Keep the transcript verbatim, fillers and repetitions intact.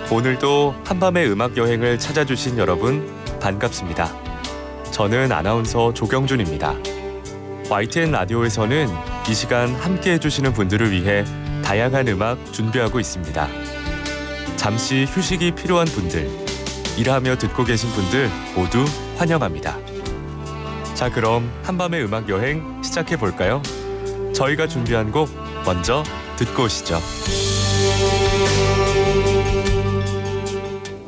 오늘도 한밤의 음악 여행을 찾아주신 여러분 반갑습니다. 저는 아나운서 조경준입니다. 와이티엔 라디오에서는 이 시간 함께 해주시는 분들을 위해 다양한 음악 준비하고 있습니다. 잠시 휴식이 필요한 분들, 일하며 듣고 계신 분들 모두 환영합니다. 자, 그럼 한밤의 음악 여행 시작해 볼까요? 저희가 준비한 곡 먼저 듣고 오시죠.